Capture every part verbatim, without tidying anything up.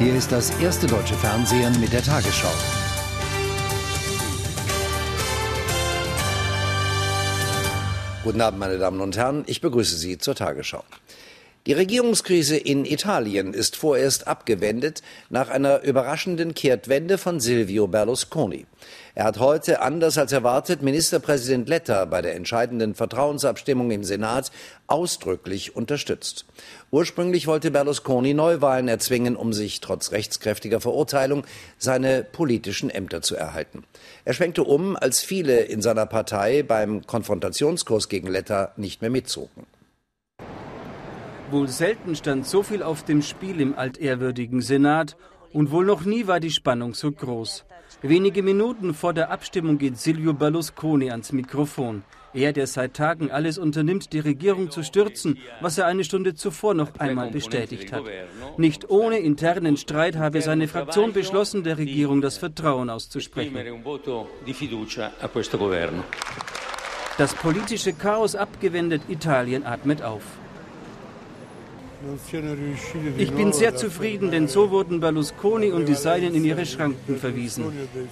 Hier ist das erste deutsche Fernsehen mit der Tagesschau. Guten Abend, meine Damen und Herren. Ich begrüße Sie zur Tagesschau. Die Regierungskrise in Italien ist vorerst abgewendet nach einer überraschenden Kehrtwende von Silvio Berlusconi. Er hat heute, anders als erwartet, Ministerpräsident Letta bei der entscheidenden Vertrauensabstimmung im Senat ausdrücklich unterstützt. Ursprünglich wollte Berlusconi Neuwahlen erzwingen, um sich trotz rechtskräftiger Verurteilung seine politischen Ämter zu erhalten. Er schwenkte um, als viele in seiner Partei beim Konfrontationskurs gegen Letta nicht mehr mitzogen. Wohl selten stand so viel auf dem Spiel im altehrwürdigen Senat und wohl noch nie war die Spannung so groß. Wenige Minuten vor der Abstimmung geht Silvio Berlusconi ans Mikrofon. Er, der seit Tagen alles unternimmt, die Regierung zu stürzen, was er eine Stunde zuvor noch einmal bestätigt hat. Nicht ohne internen Streit habe seine Fraktion beschlossen, der Regierung das Vertrauen auszusprechen. Das politische Chaos abgewendet, Italien atmet auf. Ich bin sehr zufrieden, denn so wurden Berlusconi und die Seinen in ihre Schranken verwiesen.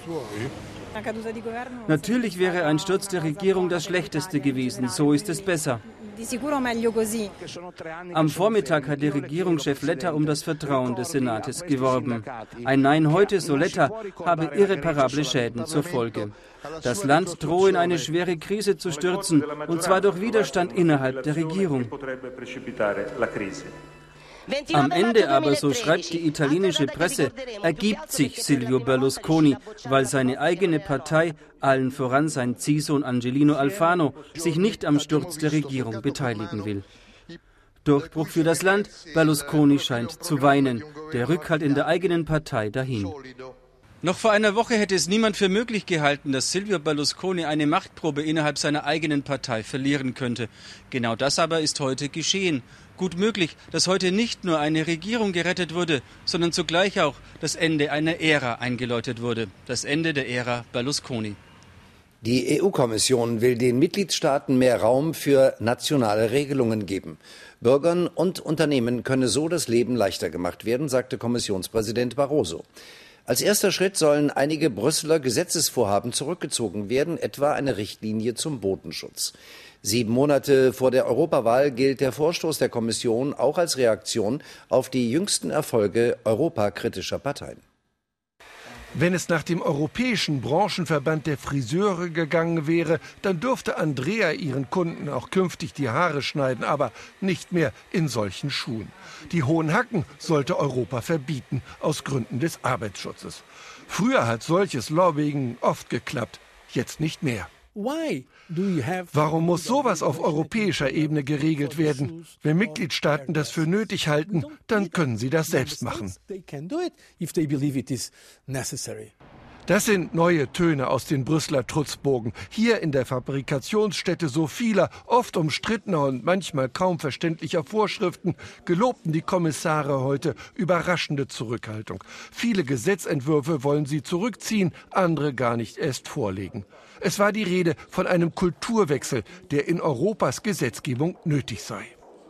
Natürlich wäre ein Sturz der Regierung das Schlechteste gewesen, so ist es besser. Am Vormittag hat der Regierungschef Letta um das Vertrauen des Senates geworben. Ein Nein heute, so Letta, habe irreparable Schäden zur Folge. Das Land drohe in eine schwere Krise zu stürzen, und zwar durch Widerstand innerhalb der Regierung. Am Ende aber, so schreibt die italienische Presse, ergibt sich Silvio Berlusconi, weil seine eigene Partei, allen voran sein Ziehsohn Angelino Alfano, sich nicht am Sturz der Regierung beteiligen will. Durchbruch für das Land, Berlusconi scheint zu weinen, der Rückhalt in der eigenen Partei dahin. Noch vor einer Woche hätte es niemand für möglich gehalten, dass Silvio Berlusconi eine Machtprobe innerhalb seiner eigenen Partei verlieren könnte. Genau das aber ist heute geschehen. Gut möglich, dass heute nicht nur eine Regierung gerettet wurde, sondern zugleich auch das Ende einer Ära eingeläutet wurde. Das Ende der Ära Berlusconi. Die E U-Kommission will den Mitgliedstaaten mehr Raum für nationale Regelungen geben. Bürgern und Unternehmen könne so das Leben leichter gemacht werden, sagte Kommissionspräsident Barroso. Als erster Schritt sollen einige Brüsseler Gesetzesvorhaben zurückgezogen werden, etwa eine Richtlinie zum Bodenschutz. Sieben Monate vor der Europawahl gilt der Vorstoß der Kommission auch als Reaktion auf die jüngsten Erfolge europakritischer Parteien. Wenn es nach dem Europäischen Branchenverband der Friseure gegangen wäre, dann dürfte Andrea ihren Kunden auch künftig die Haare schneiden, aber nicht mehr in solchen Schuhen. Die hohen Hacken sollte Europa verbieten, aus Gründen des Arbeitsschutzes. Früher hat solches Lobbying oft geklappt, jetzt nicht mehr. Warum muss sowas auf europäischer Ebene geregelt werden? Wenn Mitgliedstaaten das für nötig halten, dann können sie das selbst machen. Das sind neue Töne aus den Brüsseler Trutzbogen. Hier in der Fabrikationsstätte so vieler, oft umstrittener und manchmal kaum verständlicher Vorschriften gelobten die Kommissare heute überraschende Zurückhaltung. Viele Gesetzentwürfe wollen sie zurückziehen, andere gar nicht erst vorlegen. Es war die Rede von einem Kulturwechsel, der in Europas Gesetzgebung nötig sei.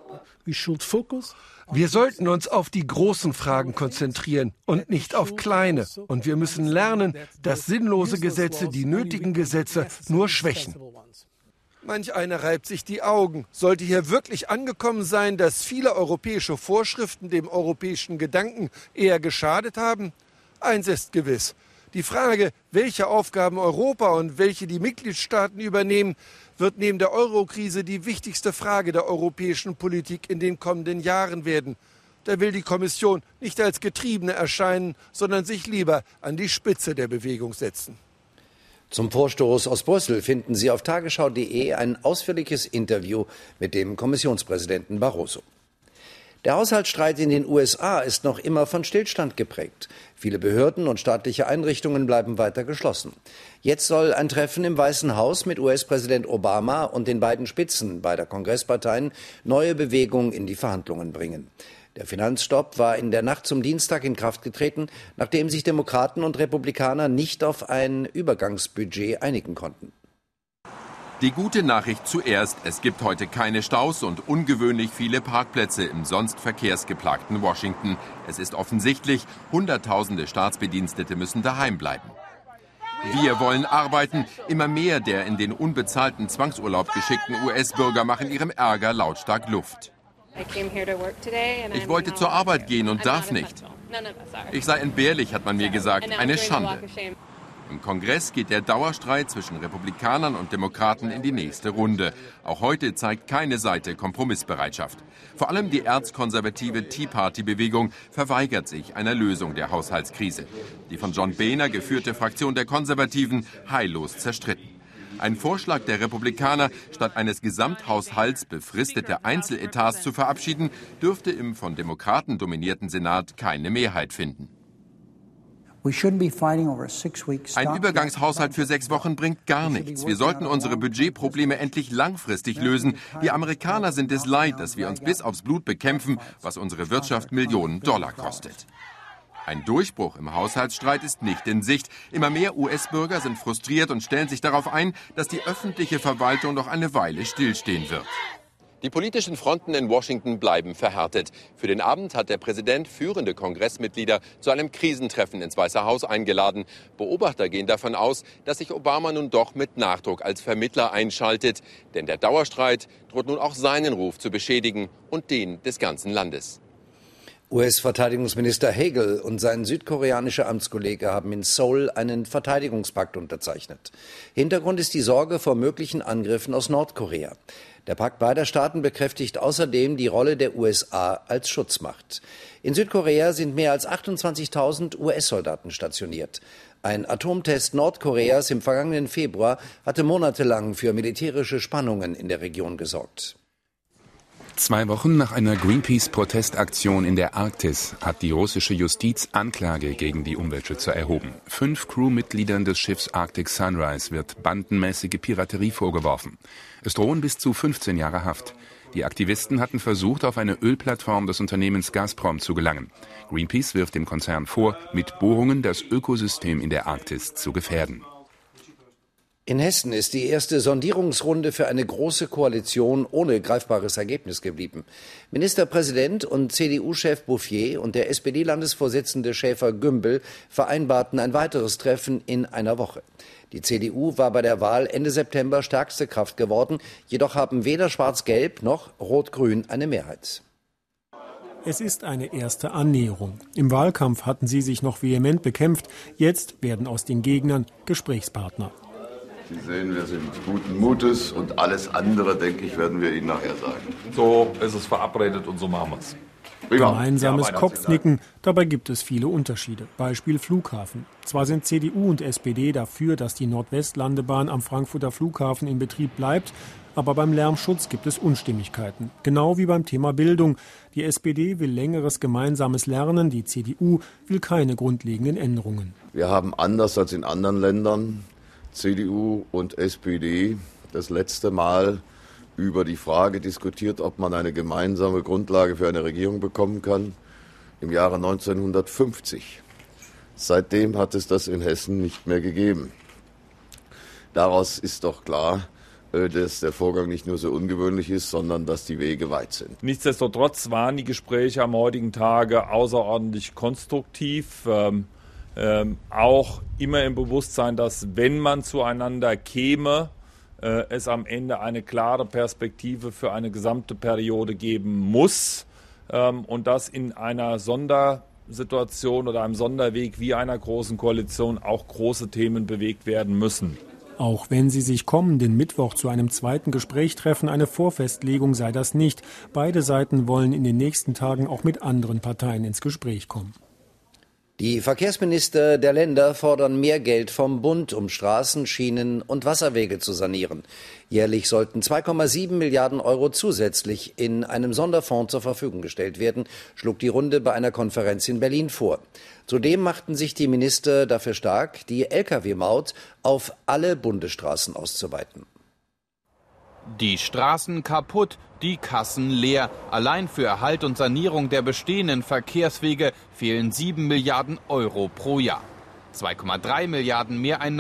Wir sollten uns auf die großen Fragen konzentrieren und nicht auf kleine. Und wir müssen lernen, dass sinnlose Gesetze die nötigen Gesetze nur schwächen. Manch einer reibt sich die Augen. Sollte hier wirklich angekommen sein, dass viele europäische Vorschriften dem europäischen Gedanken eher geschadet haben? Eins ist gewiss. Die Frage, welche Aufgaben Europa und welche die Mitgliedstaaten übernehmen, wird neben der Eurokrise die wichtigste Frage der europäischen Politik in den kommenden Jahren werden. Da will die Kommission nicht als Getriebene erscheinen, sondern sich lieber an die Spitze der Bewegung setzen. Zum Vorstoß aus Brüssel finden Sie auf tagesschau punkt de ein ausführliches Interview mit dem Kommissionspräsidenten Barroso. Der Haushaltsstreit in den U S A ist noch immer von Stillstand geprägt. Viele Behörden und staatliche Einrichtungen bleiben weiter geschlossen. Jetzt soll ein Treffen im Weißen Haus mit U S-Präsident Obama und den beiden Spitzen beider Kongressparteien neue Bewegung in die Verhandlungen bringen. Der Finanzstopp war in der Nacht zum Dienstag in Kraft getreten, nachdem sich Demokraten und Republikaner nicht auf ein Übergangsbudget einigen konnten. Die gute Nachricht zuerst, es gibt heute keine Staus und ungewöhnlich viele Parkplätze im sonst verkehrsgeplagten Washington. Es ist offensichtlich, Hunderttausende Staatsbedienstete müssen daheim bleiben. Wir wollen arbeiten. Immer mehr der in den unbezahlten Zwangsurlaub geschickten U S-Bürger machen ihrem Ärger lautstark Luft. Ich wollte zur Arbeit gehen und darf nicht. Ich sei entbehrlich, hat man mir gesagt. Eine Schande. Im Kongress geht der Dauerstreit zwischen Republikanern und Demokraten in die nächste Runde. Auch heute zeigt keine Seite Kompromissbereitschaft. Vor allem die erzkonservative Tea Party-Bewegung verweigert sich einer Lösung der Haushaltskrise. Die von John Boehner geführte Fraktion der Konservativen heillos zerstritten. Ein Vorschlag der Republikaner, statt eines Gesamthaushalts befristete Einzeletats zu verabschieden, dürfte im von Demokraten dominierten Senat keine Mehrheit finden. Ein Übergangshaushalt für sechs Wochen bringt gar nichts. Wir sollten unsere Budgetprobleme endlich langfristig lösen. Die Amerikaner sind es leid, dass wir uns bis aufs Blut bekämpfen, was unsere Wirtschaft Millionen Dollar kostet. Ein Durchbruch im Haushaltsstreit ist nicht in Sicht. Immer mehr U S-Bürger sind frustriert und stellen sich darauf ein, dass die öffentliche Verwaltung noch eine Weile stillstehen wird. Die politischen Fronten in Washington bleiben verhärtet. Für den Abend hat der Präsident führende Kongressmitglieder zu einem Krisentreffen ins Weiße Haus eingeladen. Beobachter gehen davon aus, dass sich Obama nun doch mit Nachdruck als Vermittler einschaltet. Denn der Dauerstreit droht nun auch seinen Ruf zu beschädigen und den des ganzen Landes. U S-Verteidigungsminister Hagel und sein südkoreanischer Amtskollege haben in Seoul einen Verteidigungspakt unterzeichnet. Hintergrund ist die Sorge vor möglichen Angriffen aus Nordkorea. Der Pakt beider Staaten bekräftigt außerdem die Rolle der U S A als Schutzmacht. In Südkorea sind mehr als achtundzwanzigtausend U S-Soldaten stationiert. Ein Atomtest Nordkoreas im vergangenen Februar hatte monatelang für militärische Spannungen in der Region gesorgt. Zwei Wochen nach einer Greenpeace-Protestaktion in der Arktis hat die russische Justiz Anklage gegen die Umweltschützer erhoben. Fünf Crewmitgliedern des Schiffs Arctic Sunrise wird bandenmäßige Piraterie vorgeworfen. Es drohen bis zu fünfzehn Jahre Haft. Die Aktivisten hatten versucht, auf eine Ölplattform des Unternehmens Gazprom zu gelangen. Greenpeace wirft dem Konzern vor, mit Bohrungen das Ökosystem in der Arktis zu gefährden. In Hessen ist die erste Sondierungsrunde für eine große Koalition ohne greifbares Ergebnis geblieben. Ministerpräsident und C D U-Chef Bouffier und der S P D-Landesvorsitzende Schäfer-Gümbel vereinbarten ein weiteres Treffen in einer Woche. Die C D U war bei der Wahl Ende September stärkste Kraft geworden, jedoch haben weder Schwarz-Gelb noch Rot-Grün eine Mehrheit. Es ist eine erste Annäherung. Im Wahlkampf hatten sie sich noch vehement bekämpft, jetzt werden aus den Gegnern Gesprächspartner. Sie sehen, wir sind guten Mutes und alles andere, denke ich, werden wir Ihnen nachher sagen. So ist es verabredet und so machen wir es. Gemeinsames ja, Kopfnicken, dabei gibt es viele Unterschiede. Beispiel Flughafen. Zwar sind C D U und S P D dafür, dass die Nordwestlandebahn am Frankfurter Flughafen in Betrieb bleibt, aber beim Lärmschutz gibt es Unstimmigkeiten. Genau wie beim Thema Bildung. Die S P D will längeres gemeinsames Lernen, die C D U will keine grundlegenden Änderungen. Wir haben anders als in anderen Ländern C D U und S P D das letzte Mal über die Frage diskutiert, ob man eine gemeinsame Grundlage für eine Regierung bekommen kann, im Jahre neunzehnhundertfünfzig. Seitdem hat es das in Hessen nicht mehr gegeben. Daraus ist doch klar, dass der Vorgang nicht nur so ungewöhnlich ist, sondern dass die Wege weit sind. Nichtsdestotrotz waren die Gespräche am heutigen Tage außerordentlich konstruktiv. Ähm Ähm, auch immer im Bewusstsein, dass wenn man zueinander käme, äh, es am Ende eine klare Perspektive für eine gesamte Periode geben muss ähm, und dass in einer Sondersituation oder einem Sonderweg wie einer großen Koalition auch große Themen bewegt werden müssen. Auch wenn sie sich kommenden Mittwoch zu einem zweiten Gespräch treffen, eine Vorfestlegung sei das nicht. Beide Seiten wollen in den nächsten Tagen auch mit anderen Parteien ins Gespräch kommen. Die Verkehrsminister der Länder fordern mehr Geld vom Bund, um Straßen, Schienen und Wasserwege zu sanieren. Jährlich sollten zwei Komma sieben Milliarden Euro zusätzlich in einem Sonderfonds zur Verfügung gestellt werden, schlug die Runde bei einer Konferenz in Berlin vor. Zudem machten sich die Minister dafür stark, die L K W-Maut auf alle Bundesstraßen auszuweiten. Die Straßen kaputt, die Kassen leer. Allein für Erhalt und Sanierung der bestehenden Verkehrswege fehlen sieben Milliarden Euro pro Jahr. zwei Komma drei Milliarden Mehreinnahmen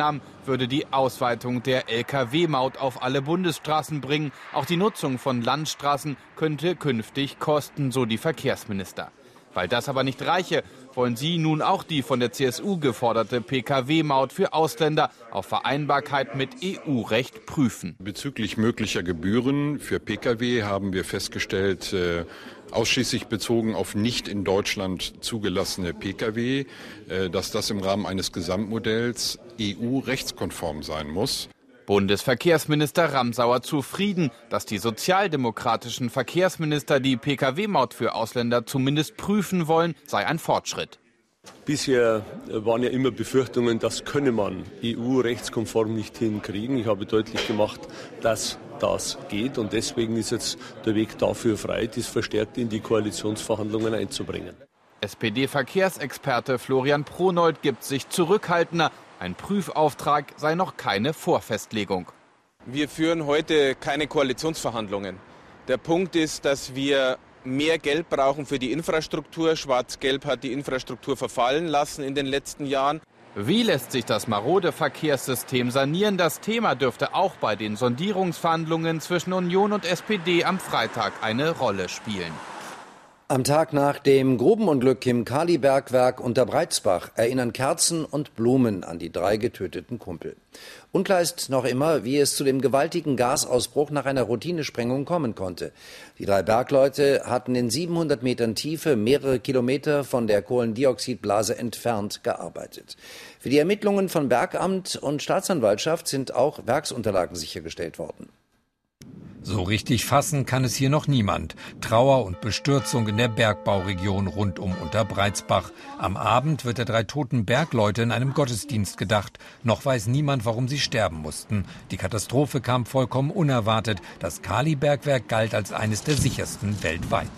würde die Ausweitung der L K W-Maut auf alle Bundesstraßen bringen. Auch die Nutzung von Landstraßen könnte künftig kosten, so die Verkehrsminister. Weil das aber nicht reiche, wollen sie nun auch die von der C S U geforderte P K W-Maut für Ausländer auf Vereinbarkeit mit E U-Recht prüfen. Bezüglich möglicher Gebühren für P K W haben wir festgestellt, äh, ausschließlich bezogen auf nicht in Deutschland zugelassene P K W, äh, dass das im Rahmen eines Gesamtmodells E U-rechtskonform sein muss. Bundesverkehrsminister Ramsauer zufrieden, dass die sozialdemokratischen Verkehrsminister die P K W-Maut für Ausländer zumindest prüfen wollen, sei ein Fortschritt. Bisher waren ja immer Befürchtungen, das könne man E U-rechtskonform nicht hinkriegen. Ich habe deutlich gemacht, dass das geht und deswegen ist jetzt der Weg dafür frei, dies verstärkt in die Koalitionsverhandlungen einzubringen. S P D-Verkehrsexperte Florian Pronold gibt sich zurückhaltender. Ein Prüfauftrag sei noch keine Vorfestlegung. Wir führen heute keine Koalitionsverhandlungen. Der Punkt ist, dass wir mehr Geld brauchen für die Infrastruktur. Schwarz-Gelb hat die Infrastruktur verfallen lassen in den letzten Jahren. Wie lässt sich das marode Verkehrssystem sanieren? Das Thema dürfte auch bei den Sondierungsverhandlungen zwischen Union und S P D am Freitag eine Rolle spielen. Am Tag nach dem Grubenunglück im Kalibergwerk unter Breitsbach erinnern Kerzen und Blumen an die drei getöteten Kumpel. Unklar ist noch immer, wie es zu dem gewaltigen Gasausbruch nach einer Routinesprengung kommen konnte. Die drei Bergleute hatten in siebenhundert Metern Tiefe mehrere Kilometer von der Kohlendioxidblase entfernt gearbeitet. Für die Ermittlungen von Bergamt und Staatsanwaltschaft sind auch Werksunterlagen sichergestellt worden. So richtig fassen kann es hier noch niemand. Trauer und Bestürzung in der Bergbauregion rund um Unterbreitsbach. Am Abend wird der drei toten Bergleute in einem Gottesdienst gedacht. Noch weiß niemand, warum sie sterben mussten. Die Katastrophe kam vollkommen unerwartet. Das Kalibergwerk galt als eines der sichersten weltweit.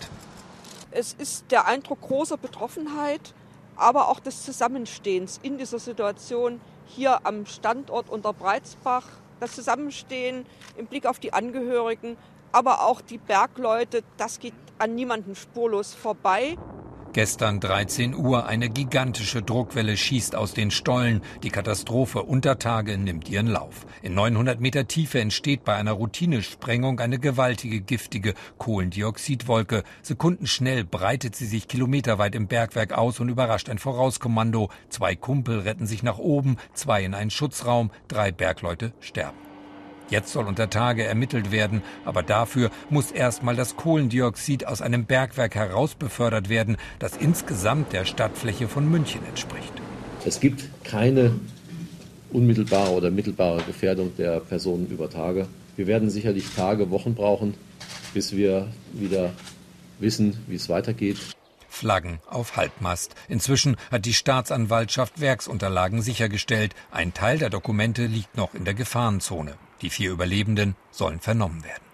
Es ist der Eindruck großer Betroffenheit, aber auch des Zusammenstehens in dieser Situation hier am Standort Unterbreitsbach. Das Zusammenstehen im Blick auf die Angehörigen, aber auch die Bergleute, das geht an niemanden spurlos vorbei. Gestern dreizehn Uhr, eine gigantische Druckwelle schießt aus den Stollen. Die Katastrophe unter Tage nimmt ihren Lauf. In neunhundert Meter Tiefe entsteht bei einer Routinesprengung eine gewaltige, giftige Kohlendioxidwolke. Sekundenschnell breitet sie sich kilometerweit im Bergwerk aus und überrascht ein Vorauskommando. Zwei Kumpel retten sich nach oben, zwei in einen Schutzraum, drei Bergleute sterben. Jetzt soll unter Tage ermittelt werden, aber dafür muss erstmal das Kohlendioxid aus einem Bergwerk herausbefördert werden, das insgesamt der Stadtfläche von München entspricht. Es gibt keine unmittelbare oder mittelbare Gefährdung der Personen über Tage. Wir werden sicherlich Tage, Wochen brauchen, bis wir wieder wissen, wie es weitergeht. Flaggen auf Halbmast. Inzwischen hat die Staatsanwaltschaft Werksunterlagen sichergestellt. Ein Teil der Dokumente liegt noch in der Gefahrenzone. Die vier Überlebenden sollen vernommen werden.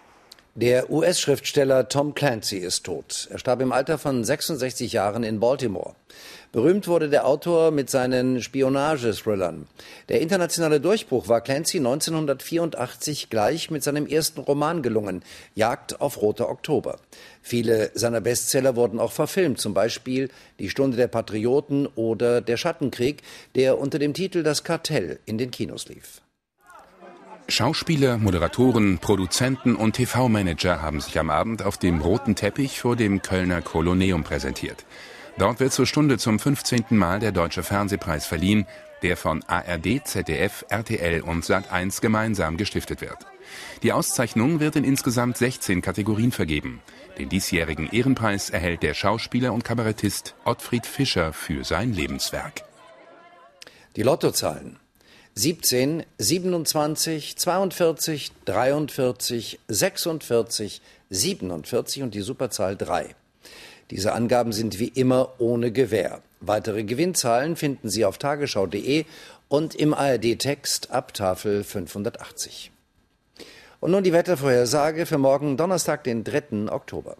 Der U S-Schriftsteller Tom Clancy ist tot. Er starb im Alter von sechsundsechzig Jahren in Baltimore. Berühmt wurde der Autor mit seinen Spionage-Thrillern. Der internationale Durchbruch war Clancy neunzehnhundertvierundachtzig gleich mit seinem ersten Roman gelungen, Jagd auf Roter Oktober. Viele seiner Bestseller wurden auch verfilmt, zum Beispiel Die Stunde der Patrioten oder Der Schattenkrieg, der unter dem Titel Das Kartell in den Kinos lief. Schauspieler, Moderatoren, Produzenten und T V-Manager haben sich am Abend auf dem roten Teppich vor dem Kölner Kolosseum präsentiert. Dort wird zur Stunde zum fünfzehnten Mal der Deutsche Fernsehpreis verliehen, der von A R D, Z D F, R T L und Sat eins gemeinsam gestiftet wird. Die Auszeichnung wird in insgesamt sechzehn Kategorien vergeben. Den diesjährigen Ehrenpreis erhält der Schauspieler und Kabarettist Ottfried Fischer für sein Lebenswerk. Die Lottozahlen: siebzehn, siebenundzwanzig, zweiundvierzig, dreiundvierzig, sechsundvierzig, siebenundvierzig und die Superzahl drei. Diese Angaben sind wie immer ohne Gewähr. Weitere Gewinnzahlen finden Sie auf tagesschau punkt de und im A R D-Text ab Tafel fünfhundertachtzig. Und nun die Wettervorhersage für morgen Donnerstag, den dritten Oktober.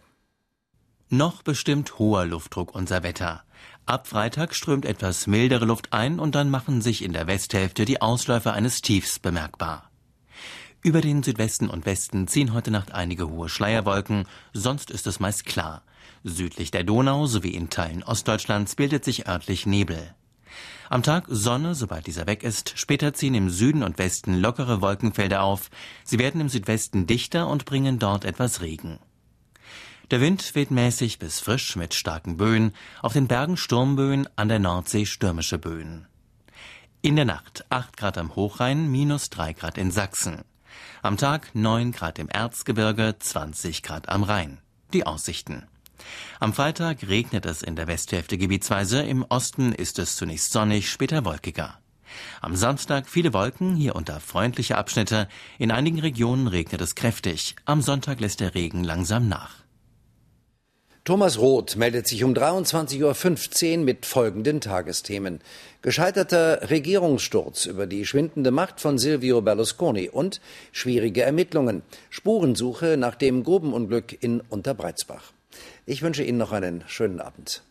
Noch bestimmt hoher Luftdruck unser Wetter. Ab Freitag strömt etwas mildere Luft ein und dann machen sich in der Westhälfte die Ausläufer eines Tiefs bemerkbar. Über den Südwesten und Westen ziehen heute Nacht einige hohe Schleierwolken, sonst ist es meist klar. Südlich der Donau sowie in Teilen Ostdeutschlands bildet sich örtlich Nebel. Am Tag Sonne, sobald dieser weg ist. Später ziehen im Süden und Westen lockere Wolkenfelder auf. Sie werden im Südwesten dichter und bringen dort etwas Regen. Der Wind weht mäßig bis frisch mit starken Böen. Auf den Bergen Sturmböen, an der Nordsee stürmische Böen. In der Nacht acht Grad am Hochrhein, minus drei Grad in Sachsen. Am Tag neun Grad im Erzgebirge, zwanzig Grad am Rhein. Die Aussichten. Am Freitag regnet es in der Westhälfte gebietsweise, im Osten ist es zunächst sonnig, später wolkiger. Am Samstag viele Wolken, hier unter freundliche Abschnitte, in einigen Regionen regnet es kräftig, am Sonntag lässt der Regen langsam nach. Thomas Roth meldet sich um dreiundzwanzig Uhr fünfzehn mit folgenden Tagesthemen. Gescheiterter Regierungssturz über die schwindende Macht von Silvio Berlusconi und schwierige Ermittlungen. Spurensuche nach dem Grubenunglück in Unterbreizbach. Ich wünsche Ihnen noch einen schönen Abend.